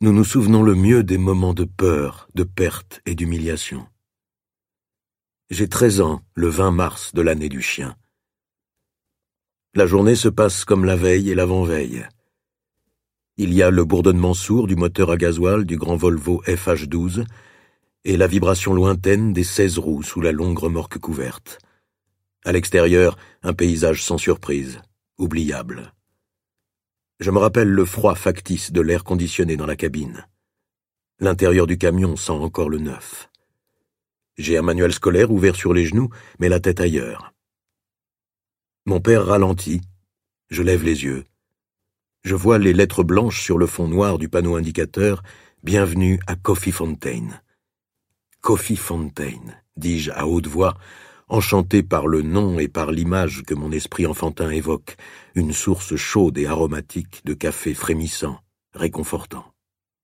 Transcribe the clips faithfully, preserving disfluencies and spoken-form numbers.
Nous nous souvenons le mieux des moments de peur, de perte et d'humiliation. J'ai treize ans, le vingt mars de l'année du chien. La journée se passe comme la veille et l'avant-veille. Il y a le bourdonnement sourd du moteur à gasoil du grand Volvo F H douze et la vibration lointaine des seize roues sous la longue remorque couverte. À l'extérieur, un paysage sans surprise, oubliable. Je me rappelle le froid factice de l'air conditionné dans la cabine. L'intérieur du camion sent encore le neuf. J'ai un manuel scolaire ouvert sur les genoux, mais la tête ailleurs. Mon père ralentit. Je lève les yeux. Je vois les lettres blanches sur le fond noir du panneau indicateur « Bienvenue à Coffee Fountain ». Coffee Fountain, dis-je à haute voix, enchanté par le nom et par l'image que mon esprit enfantin évoque, une source chaude et aromatique de café frémissant, réconfortant.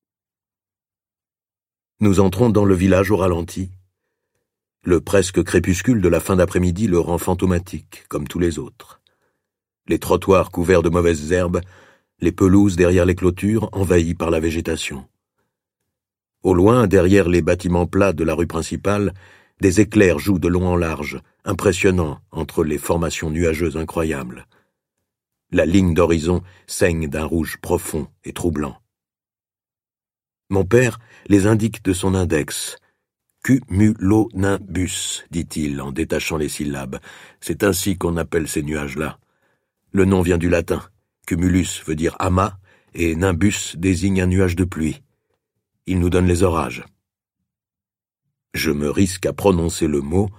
Nous entrons dans le village au ralenti. Le presque crépuscule de la fin d'après-midi le rend fantomatique, comme tous les autres. Les trottoirs couverts de mauvaises herbes, les pelouses derrière les clôtures envahies par la végétation. Au loin, derrière les bâtiments plats de la rue principale, des éclairs jouent de long en large, impressionnants entre les formations nuageuses incroyables. La ligne d'horizon saigne d'un rouge profond et troublant. Mon père les indique de son index. Cumulonimbus, dit-il en détachant les syllabes. C'est ainsi qu'on appelle ces nuages-là. Le nom vient du latin. Cumulus veut dire amas et nimbus désigne un nuage de pluie. Il nous donne les orages. Je me risque à prononcer le mot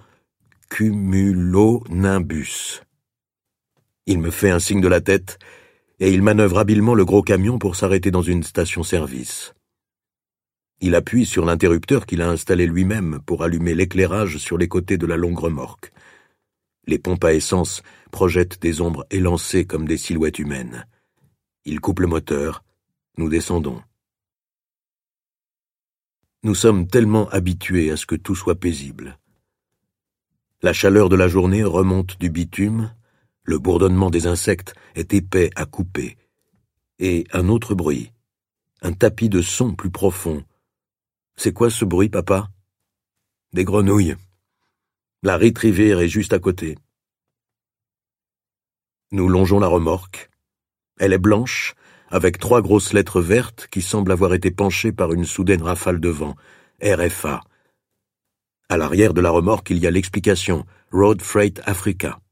cumulonimbus. Il me fait un signe de la tête et il manœuvre habilement le gros camion pour s'arrêter dans une station-service. Il appuie sur l'interrupteur qu'il a installé lui-même pour allumer l'éclairage sur les côtés de la longue remorque. Les pompes à essence projettent des ombres élancées comme des silhouettes humaines. Il coupe le moteur. Nous descendons. Nous sommes tellement habitués à ce que tout soit paisible. La chaleur de la journée remonte du bitume, le bourdonnement des insectes est épais à couper, et un autre bruit, un tapis de son plus profond. C'est quoi ce bruit, papa? Des grenouilles. La Retriever est juste à côté. Nous longeons la remorque. Elle est blanche, avec trois grosses lettres vertes qui semblent avoir été penchées par une soudaine rafale de vent, R F A. À l'arrière de la remorque, il y a l'explication, Road Freight Africa.